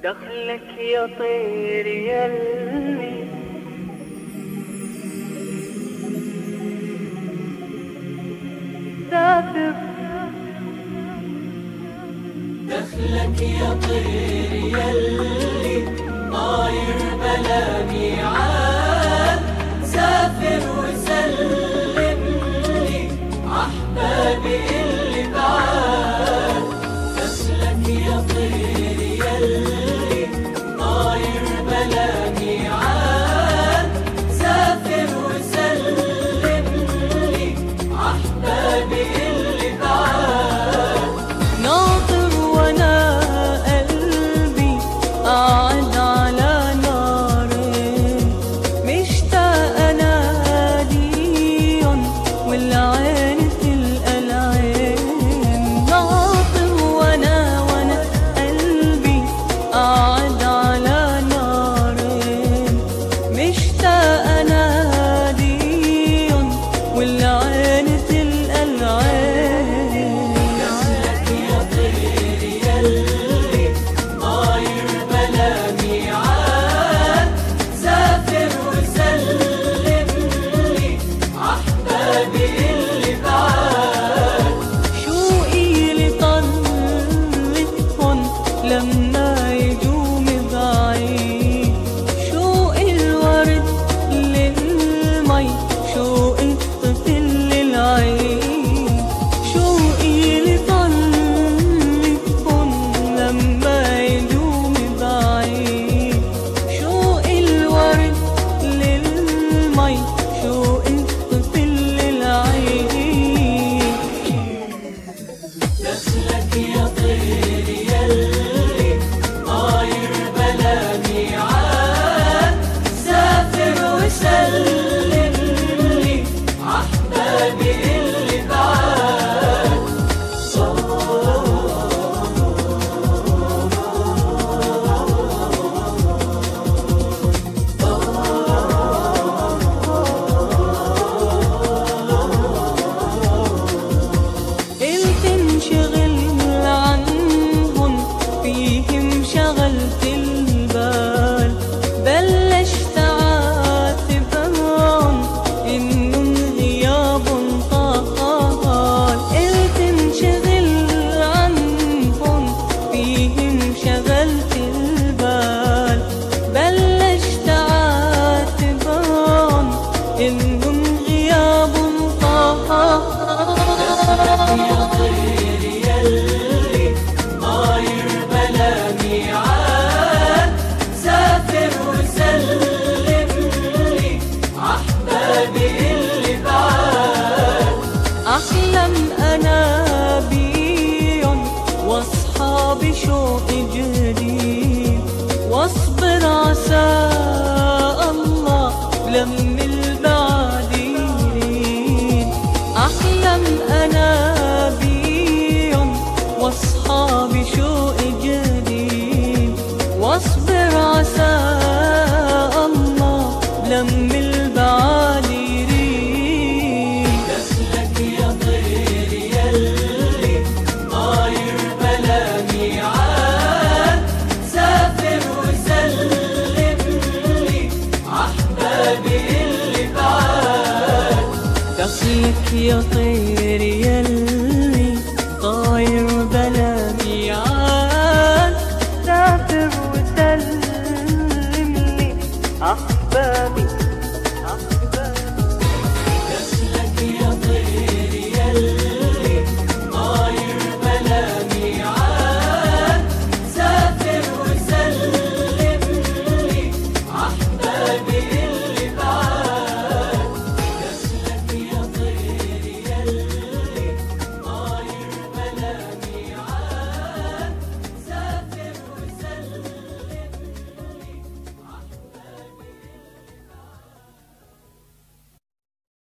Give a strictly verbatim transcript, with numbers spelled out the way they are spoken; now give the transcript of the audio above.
دخلك يا طير يلي سافر، دخلك يا طير يلي طاير بلا ميعاد، سافر وسلم لي أحبابي اللي بعاد. دخلك يا طير يلي طاير بلا ميعاد، سافر وسلم لي أحبابي اللي بعاد. ناطر وانا قلبي قاعد على نارين، مشتاق اناديهم والعين تلقى العين. ناطر وانا وانا قلبي قاعد على نارين، مشتاق اناديهم والعين تلقى العين. دخلك يا طير يلي طاير بلا ميعاد، سافر وسلم لي أحبابي اللي بعاد. شوقي لطلتهم لما يجوا من بعيد، شوق الورد للمي، شوق الطفل للعيد. شوقي لطلتهم لما يجوا من بعيد، شوق الورد للمي، شوق الطفل للعيد. دخلك يا طير يلي طاير بلا ميعاد، سافر وسلم لي أحبابي اللي بعاد. قلت انشغل عنهم فيهم شغلت البال، بلشت عاتبهم انهم غياب طال. قلت انشغل عنهم فيهم شغلت البال، بلشت عاتبهم انهم غياب طال. يا طير يلي طاير بلا ميعاد، سافر وسلم لي أحبابي اللي بعاد. أحلم أنا بيهم واصحى بشوق جديد، واصبر عسى الله لم البعد يريد. أحلم أنا بيهم واصحى بشوق جديد، واصبر عسى الله لم البعد يريد. دخلك يا طير يلي طاير بلا ميعاد، سافر وسلم لي أحبابي اللي بعاد. دخلك يا طير